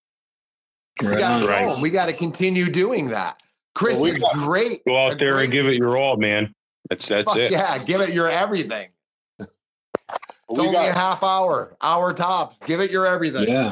We Right got on. to Right. We got to continue doing that. Chris Well, we is got- great. Go out A there great- and give it your all, man. That's that's Fuck it. yeah, give it your everything. It's We only got- a half hour, hour tops. Give it your everything. Yeah.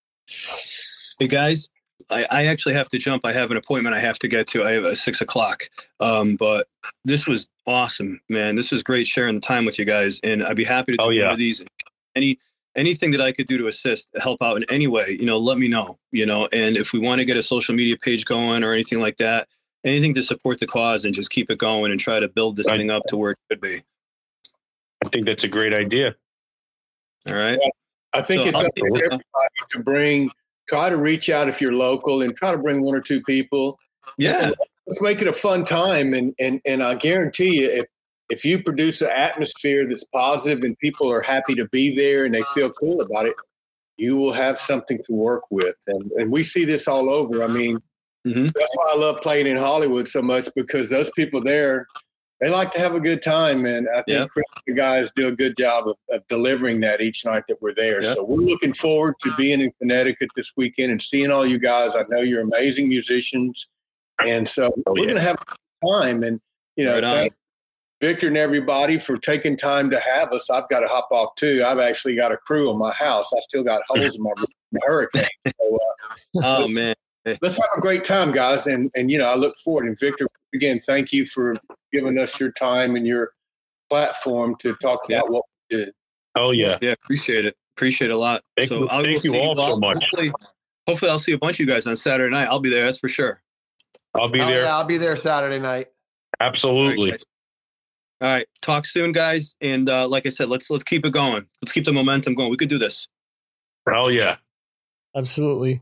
Hey guys, I, I actually have to jump. I have an appointment I have to get to. I have a six o'clock. Um, but this was awesome, man. This was great sharing the time with you guys, and I'd be happy to do Oh, yeah. more of these. Any anything that I could do to assist, help out in any way, you know, let me know. You know, and if we want to get a social media page going or anything like that, anything to support the cause and just keep it going and try to build this Right. thing up to where it could be. I think that's a great idea. All right. I think So it's I'll- up to everybody to bring, try to reach out if you're local, and try to bring one or two people. Yeah. Let's make it a fun time. And, and, and I guarantee you, if, if you produce an atmosphere that's positive and people are happy to be there and they feel cool about it, you will have something to work with. And, and we see this all over. I mean, Mhm. that's why I love playing in Hollywood so much, because those people there, they like to have a good time, and I think Yeah. Chris and the guys do a good job of, of delivering that each night that we're there. Yeah. So we're looking forward to being in Connecticut this weekend and seeing all you guys. I know you're amazing musicians, and so Oh, we're yeah. going to have a good time. And you know, Right on. thank Victor and everybody for taking time to have us. I've got to hop off too. I've actually got a crew on my house. I still got holes in my roof from the hurricane. So, uh, Oh man. let's have a great time, guys. And, and, you know, I look forward. And Victor, again, thank you for giving us your time and your platform to talk Yeah. about what we did. Oh yeah. Yeah, appreciate it. Appreciate it a lot. Thank so you- I'll thank go you see all so I'll- much. Hopefully, hopefully I'll see a bunch of you guys on Saturday night. I'll be there. That's for sure. I'll be Oh, there. yeah, I'll be there Saturday night. Absolutely. All right, All right. Talk soon, guys. And uh, like I said, let's let's keep it going. Let's keep the momentum going. We could do this. Oh yeah. Absolutely.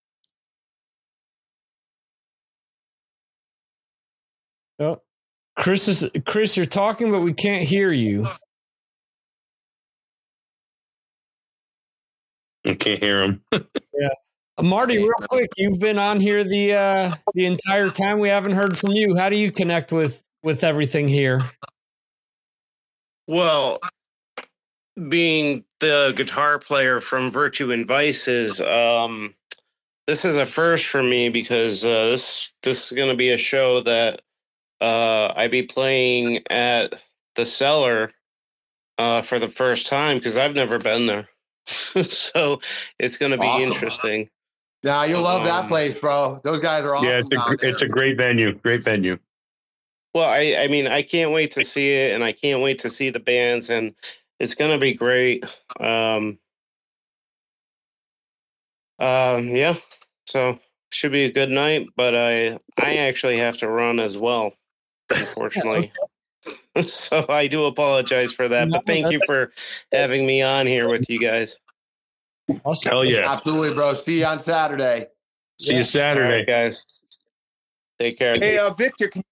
Oh, Chris is Chris. You're talking, but we can't hear you. I can't hear him. Uh, Marty, real quick, you've been on here the uh, the entire time. We haven't heard from you. How do you connect with with everything here? Well, being the guitar player from Virtue and Vices, um, this is a first for me because uh, this this is going to be a show that uh, I be playing at the Cellar uh, for the first time because I've never been there. So it's going to be Awesome. interesting. Yeah, you'll love that Um, place, bro. Those guys are awesome. yeah, it's a down gr- there. it's a great venue. Great venue. Well, I, I mean, I can't wait to see it, and I can't wait to see the bands, and it's going to be great. Um, um, yeah, so should be a good night, but I I actually have to run as well, unfortunately. So I do apologize for that, but thank you for having me on here with you guys. Awesome. Hell yeah. Absolutely, bro. See you on Saturday. See you All Saturday. right, guys. Take care. Hey, uh, Victor, can,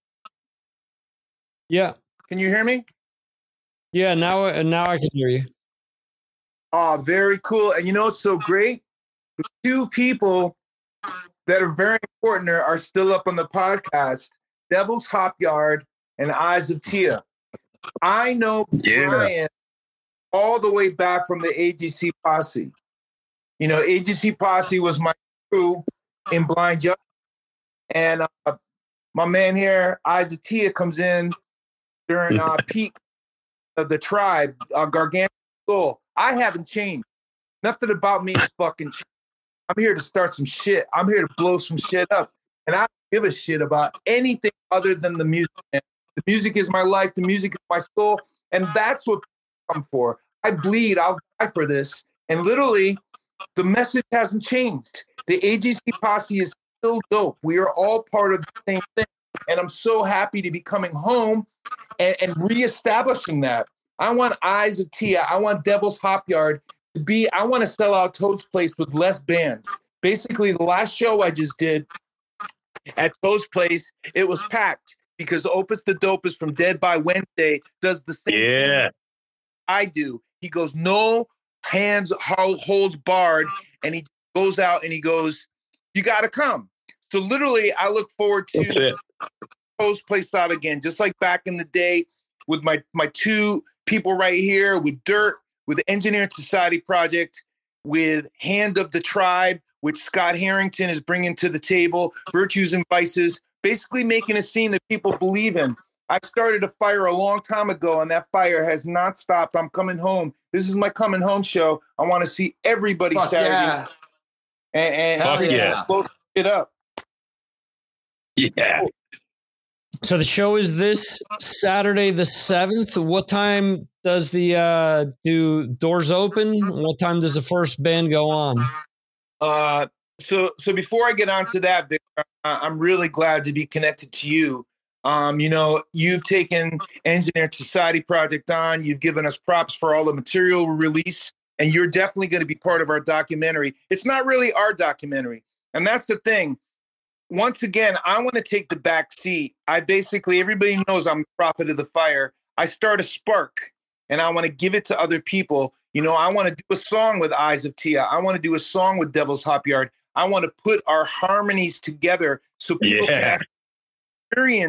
Yeah, can you hear me? yeah. Now, uh, now I can hear you. Oh, very cool. And you know what's so great? The two people that are very important are, are still up on the podcast, Devil's Hop Yard and Eyes of Tia. I know Yeah. Brian all the way back from the A G C Posse. You know, A G C Posse was my crew in Blind Justice. And uh, my man here, Eyes of Tia, comes in during uh, peak of the tribe, uh, Gargantuan Soul. I haven't changed. Nothing about me is fucking changed. I'm here to start some shit. I'm here to blow some shit up. And I don't give a shit about anything other than the music. Man. The music is my life. The music is my soul. And that's what I come for. I bleed. I'll die for this. And literally, the message hasn't changed. The A G C Posse is still dope. We are all part of the same thing. And I'm so happy to be coming home and, and reestablishing that. I want Eyes of Tia. I want Devil's Hop Yard to be, I want to sell out Toad's Place with less bands. Basically, the last show I just did at Toad's Place, it was packed because Opus the Dopest from Dead by Wednesday does the same thing Yeah. I do. He goes, no hands holds barred, and he goes out and he goes, you got to come. So literally, I look forward That's to it. Toad's Place out again, just like back in the day with my my two people right here, with Dirt, with the Engineering Society Project, with Hand of the Tribe, which Scott Harrington is bringing to the table, Virtues and Vices, basically making a scene that people believe in. I started a fire a long time ago, and that fire has not stopped. I'm coming home. This is my coming home show. I want to see everybody Fuck Saturday yeah. and, and, Hell Fuck yeah. yeah. blow it up. Yeah. So the show is this Saturday, the seventh. What time does the uh, do doors open? What time does the first band go on? Uh, so, so before I get on to that, Victor, I- I'm really glad to be connected to you. Um, you know, you've taken Engineered Society Project on. You've given us props for all the material we release, and you're definitely going to be part of our documentary. It's not really our documentary, and that's the thing. Once again, I want to take the back seat. I basically, everybody knows I'm the prophet of the fire. I start a spark, and I want to give it to other people. You know, I want to do a song with Eyes of Tia. I want to do a song with Devil's Hop Yard. I want to put our harmonies together so people Yeah. can experience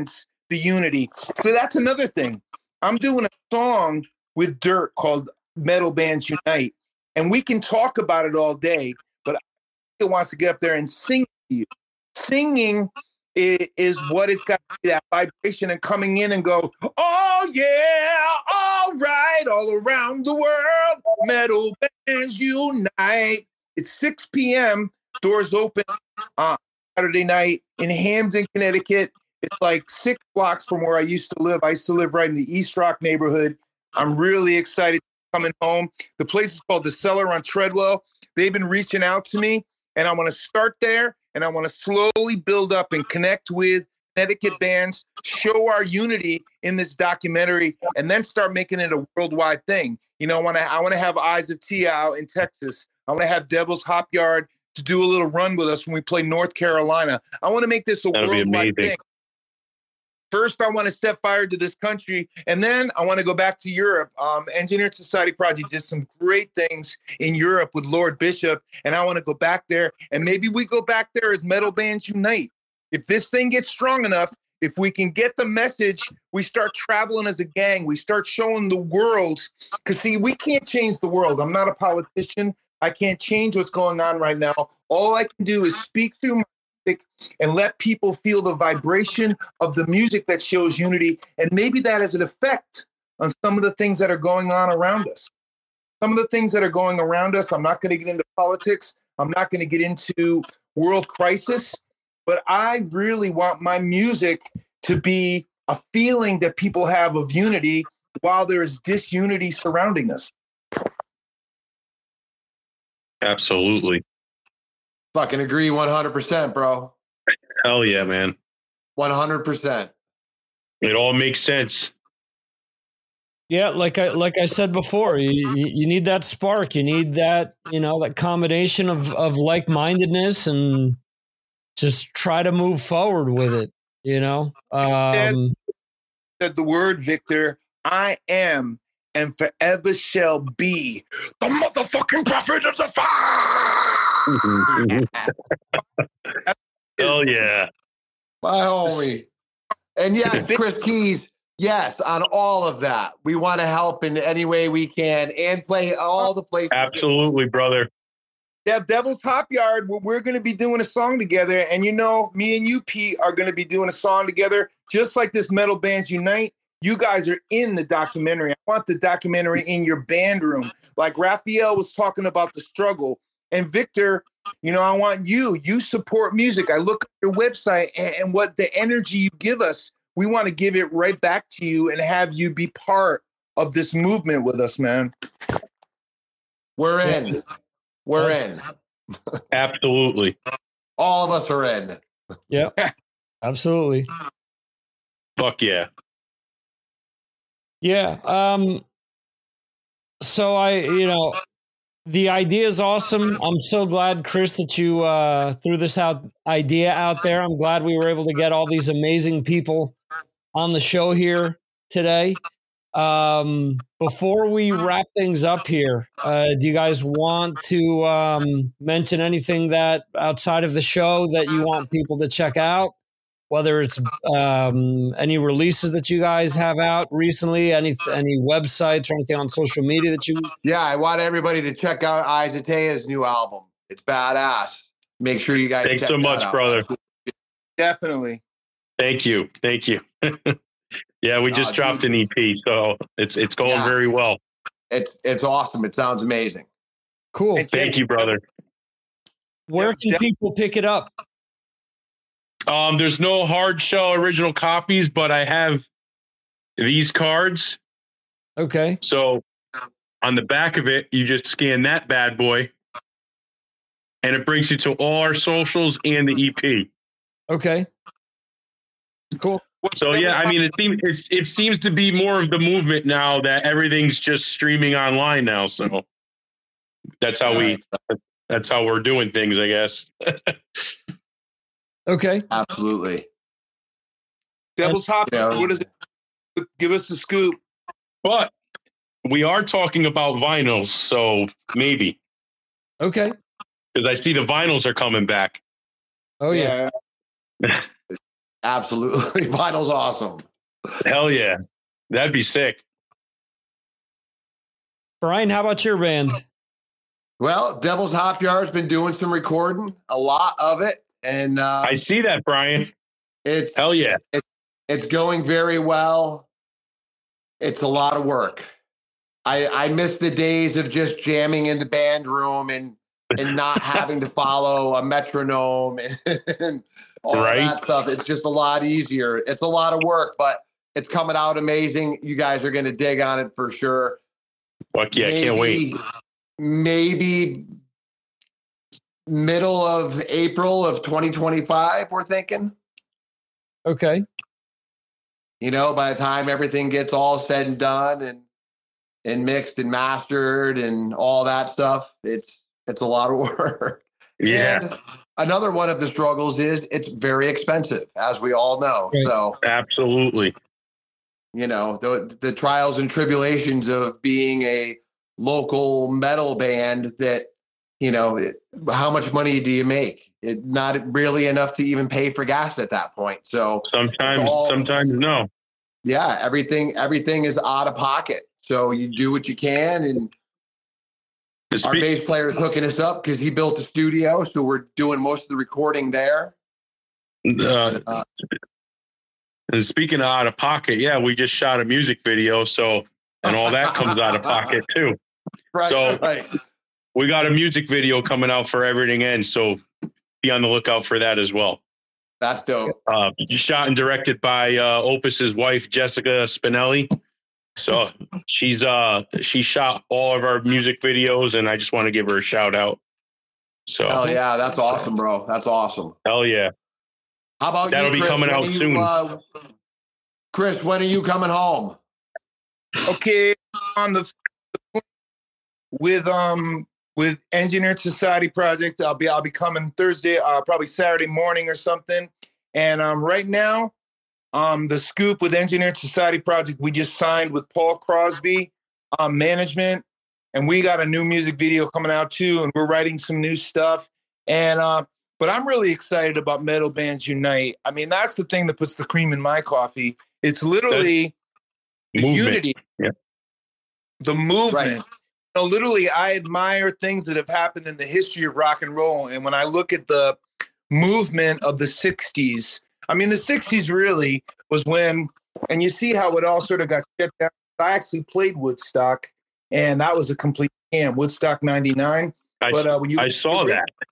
the unity. So that's another thing. I'm doing a song with Dirt called Metal Bands Unite, and we can talk about it all day, but I wants to get up there and sing to you. Singing is, is what it's got to be, that vibration and coming in and go, oh yeah, all right, all around the world, Metal Bands Unite. It's six p.m., doors open on Saturday night in Hamden, Connecticut. It's like six blocks from where I used to live. I used to live right in the East Rock neighborhood. I'm really excited coming home. The place is called The Cellar on Treadwell. They've been reaching out to me, and I want to start there, and I want to slowly build up and connect with Connecticut bands, show our unity in this documentary, and then start making it a worldwide thing. You know, I want to I want to have Eyes of Tia out in Texas. I want to have Devil's Hop Yard to do a little run with us when we play North Carolina. I want to make this a That'll worldwide thing. First, I want to set fire to this country, and then I want to go back to Europe. Um, Engineered Society Project did some great things in Europe with Lord Bishop, and I want to go back there, and maybe we go back there as Metal Bands Unite. If this thing gets strong enough, if we can get the message, we start traveling as a gang. We start showing the world, because, see, we can't change the world. I'm not a politician. I can't change what's going on right now. All I can do is speak through my music and let people feel the vibration of the music that shows unity. And maybe that has an effect on some of the things that are going on around us. Some of the things that are going around us, I'm not going to get into politics. I'm not going to get into world crisis. But I really want my music to be a feeling that people have of unity while there is disunity surrounding us. Absolutely. Fucking agree one hundred percent, bro. Hell yeah, man. one hundred percent. It all makes sense. Yeah, like I like I said before, you, you need that spark. You need that, you know, that combination of, of like-mindedness, and just try to move forward with it, you know? Um, said the word, Victor, I am and forever shall be the motherfucking prophet of the fire. Hell yeah. My homie. And yes, Chris Keys, yes, on all of that. We want to help in any way we can and play all the places. Absolutely, brother. Yeah, Devil's Hop Yard, we're, we're going to be doing a song together. And, you know, me and you, Pete, are going to be doing a song together, just like this Metal Bands Unite. You guys are in the documentary. I want the documentary in your band room. Like Raphael was talking about the struggle. And Victor, you know, I want you. You support music. I look at your website and, and what the energy you give us, we want to give it right back to you and have you be part of this movement with us, man. We're in. We're That's, in. Absolutely. All of us are in. Yeah, absolutely. Fuck yeah. Yeah. Um, so I, you know, the idea is awesome. I'm so glad, Chris, that you uh, threw this out idea out there. I'm glad we were able to get all these amazing people on the show here today. Um, before we wrap things up here, uh, do you guys want to um, mention anything that outside of the show that you want people to check out? Whether it's um, any releases that you guys have out recently, any any websites or anything on social media that you... Yeah, I want everybody to check out Eyes of Tea's new album. It's badass. Make sure you guys Thanks check so that much, out. brother. Definitely. Thank you. Thank you. Yeah, we just Oh, dropped dude. an E P, so it's it's going Yeah. very well. It's it's awesome. It sounds amazing. Cool. And Thank you, brother. Where can people pick it up? Um, there's no hard shell original copies, but I have these cards. Okay. So on the back of it, you just scan that bad boy, and it brings you to all our socials and the E P. Okay. Cool. So yeah, I mean, it seems it's, it seems to be more of the movement now that everything's just streaming online now. So that's how we that's how we're doing things, I guess. Okay. Absolutely. Devil's Hop, Yeah. what is it? Give us the scoop. But we are talking about vinyls, so maybe Okay. because I see the vinyls are coming back. Oh yeah. Yeah. Absolutely. Vinyl's awesome. Hell yeah. That'd be sick. Brian, how about your band? Well, Devil's Hop Yard's been doing some recording, a lot of it. And uh, I see that, Brian. It's hell yeah. It, it's going very well. It's a lot of work. I, I miss the days of just jamming in the band room and and not having to follow a metronome and, and all right. that stuff. It's just a lot easier. It's a lot of work, but it's coming out amazing. You guys are going to dig on it for sure. Fuck yeah, maybe, can't wait. Maybe middle of April of twenty twenty-five, we're thinking. Okay. You know, by the time everything gets all said and done and and mixed and mastered and all that stuff, it's it's a lot of work. Yeah. And another one of the struggles is it's very expensive, as we all know. Right. So absolutely. You know, the the trials and tribulations of being a local metal band that, you know, it, how much money do you make? It not really enough to even pay for gas at that point. So sometimes, all, sometimes no. Yeah, everything everything is out of pocket. So you do what you can, and Spe- our bass player is hooking us up because he built a studio, so we're doing most of the recording there. Uh, uh, and speaking of out of pocket, yeah, we just shot a music video, so and all that comes out of pocket too. Right, so right. we got a music video coming out for Everything Ends, so be on the lookout for that as well. That's dope. Uh, shot and directed by uh, Opus's wife, Jessica Spinelli. So she's uh she shot all of our music videos, and I just want to give her a shout out. So hell yeah, that's awesome, bro. That's awesome. Hell yeah. How about That'll you, be Chris? coming When out you, soon. Uh, Chris, when are you coming home? Okay, on the with um with Engineered Society Project, I'll be I'll be coming Thursday, uh, probably Saturday morning or something. And um, right now, um, the scoop with Engineered Society Project, we just signed with Paul Crosby, um, management, and we got a new music video coming out too, and we're writing some new stuff. And uh, but I'm really excited about Metal Bands Unite. I mean, that's the thing that puts the cream in my coffee. It's literally the movement. unity, yeah. the movement. Right. You know, literally, I admire things that have happened in the history of rock and roll. And when I look at the movement of the sixties, I mean, the sixties really was when, and you see how it all sort of got shut down. I actually played Woodstock, and that was a complete scam, Woodstock ninety-nine. I, but uh, when you I saw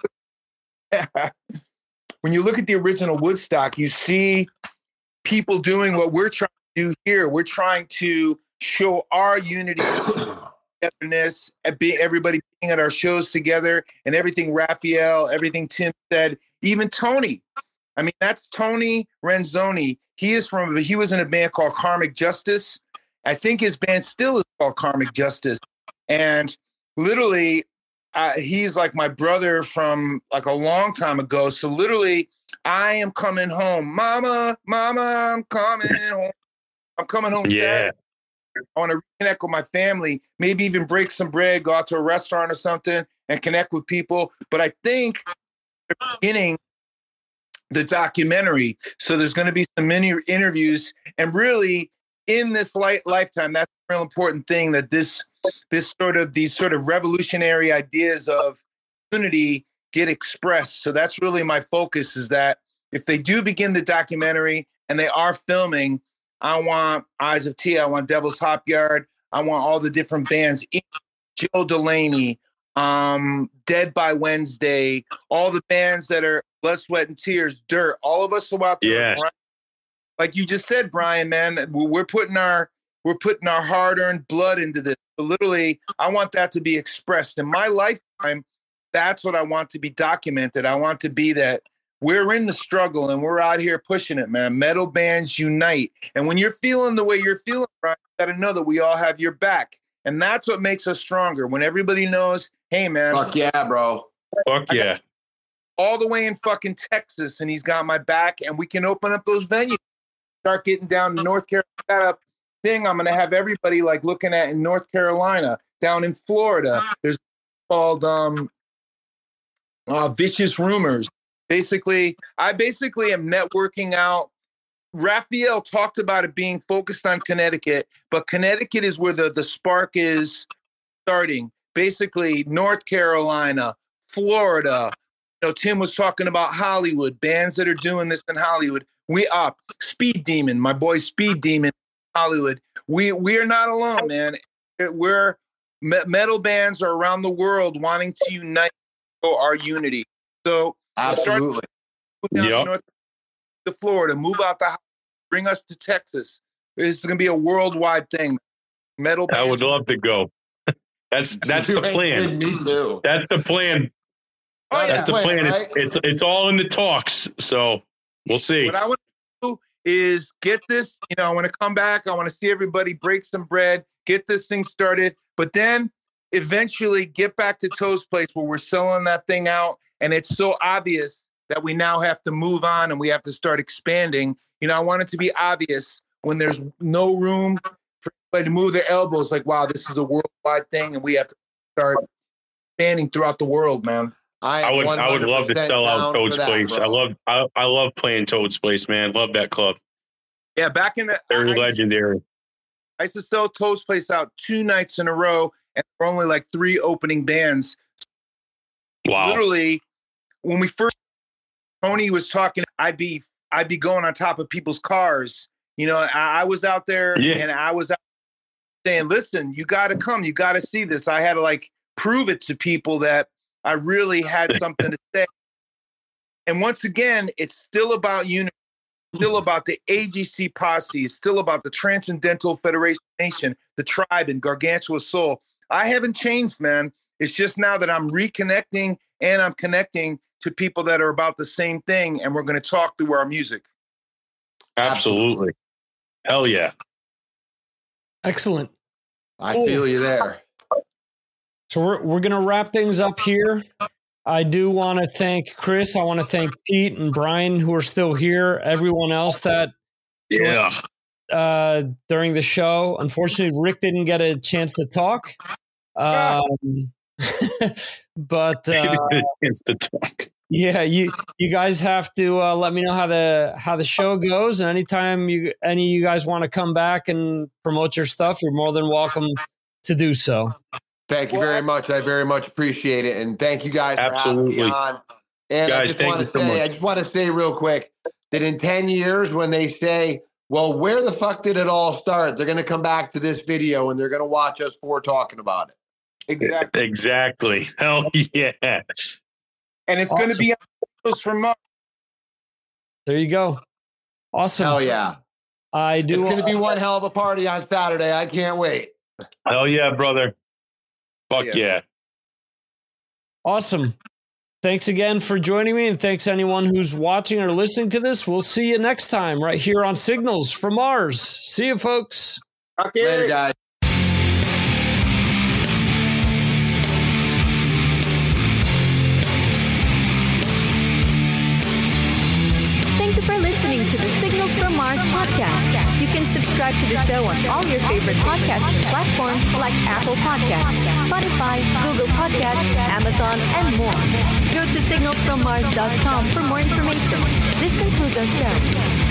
that. When you look at the original Woodstock, you see people doing what we're trying to do here. We're trying to show our unity, togetherness, and be everybody being at our shows together, and everything Raphael, everything Tim said, even Tony. I mean, that's Tony Renzoni. He is from, he was in a band called Karmic Justice. I think his band still is called Karmic Justice. And literally, uh, he's like my brother from like a long time ago. So literally, I am coming home. Mama, mama, I'm coming home. I'm coming home. Yeah. Saturday. I want to reconnect with my family, maybe even break some bread, go out to a restaurant or something and connect with people. But I think the beginning, the documentary. So there's going to be some many interviews, and really in this light lifetime, that's a real important thing, that this, this sort of, these sort of revolutionary ideas of unity get expressed. So that's really my focus, is that if they do begin the documentary and they are filming, I want Eyes of Tia, I want Devil's Hop Yard, I want all the different bands, Joe Delaney, um, Dead by Wednesday, all the bands that are Blood, Sweat, and Tears, Dirt, all of us go out there. Yes. Like you just said, Brian, man, we're putting our we're putting our hard-earned blood into this. So literally, I want that to be expressed in my lifetime. That's what I want to be documented. I want to be that we're in the struggle and we're out here pushing it, man. Metal bands unite. And when you're feeling the way you're feeling, Brian, you got to know that we all have your back. And that's what makes us stronger. When everybody knows, hey, man. Fuck yeah, bro. Fuck yeah. All the way in fucking Texas, and he's got my back, and we can open up those venues. Start getting down to North Carolina thing I'm going to have everybody like looking at in North Carolina, down in Florida. There's called um, uh, Vicious Rumors. Basically, I basically am networking out Raphael talked about it being focused on Connecticut, but Connecticut is where the, the spark is starting. Basically, North Carolina, Florida. You know, Tim was talking about Hollywood, bands that are doing this in Hollywood. We up uh, Speed Demon, my boy Speed Demon, Hollywood. We we are not alone, man. We're metal bands are around the world wanting to unite our unity. So absolutely, down yep. to, North, to Florida, move out the, bring us to Texas. This is going to be a worldwide thing. Metal. I would love to go. That's that's the plan. Me too. That's the plan. Oh, that's yeah. the plan. Right? It's, it's it's all in the talks. So we'll see. What I want to do is get this. You know, I want to come back. I want to see everybody break some bread, get this thing started, but then eventually get back to Toe's Place where we're selling that thing out, and it's so obvious that we now have to move on and we have to start expanding. You know, I want it to be obvious when there's no room for everybody to move their elbows. Like, wow, this is a worldwide thing, and we have to start expanding throughout the world, man. I, I would I would love to sell out Toad's that, Place. bro. I love I, I love playing Toad's Place, man. Love that club. Yeah, back in the They're I, legendary. I used to sell Toad's Place out two nights in a row, and there were only like three opening bands. Wow. Literally, when we first Tony was talking, I'd be I'd be going on top of people's cars. You know, I, I was out there yeah. and I was out saying, "Listen, you got to come. You got to see this." I had to like prove it to people that I really had something to say. And once again, it's still about unity, still about the A G C posse, it's still about the Transcendental Federation Nation, the tribe, and Gargantua Soul. I haven't changed, man. It's just now that I'm reconnecting and I'm connecting to people that are about the same thing, and we're going to talk through our music. Absolutely. Hell yeah. Excellent. I Cool. feel you there. So we're we're gonna wrap things up here. I do want to thank Chris. I want to thank Pete and Brian who are still here. Everyone else that Yeah. joined, uh, during the show. Unfortunately, Rick didn't get a chance to talk. Um, but uh, Chance to talk. yeah, you you guys have to uh, let me know how the how the show goes. And anytime you any of you guys want to come back and promote your stuff, you're more than welcome to do so. Thank you very much. I very much appreciate it, and thank you guys Absolutely. for having me on. And Guys, I just thank want to you so say, much. I just want to say real quick that in ten years, when they say, "Well, where the fuck did it all start?" they're going to come back to this video and they're going to watch us four talking about it. Exactly. Exactly. Hell yeah. And it's Awesome. going to be on from Mars. There you go. Awesome. Hell yeah! I do. It's going to be one hell of a party on Saturday. I can't wait. Hell yeah, brother. Fuck Yeah. yeah. Awesome. Thanks again for joining me, and thanks anyone who's watching or listening to this. We'll see you next time right here on Signals from Mars. See you, folks. Okay. Later, guys. Thank you for listening to the Signals from Mars podcast. You can subscribe to the show on all your favorite podcast platforms like Apple Podcasts, Spotify, Google Podcasts, Amazon, and more. Go to signals from mars dot com for more information. This concludes our show.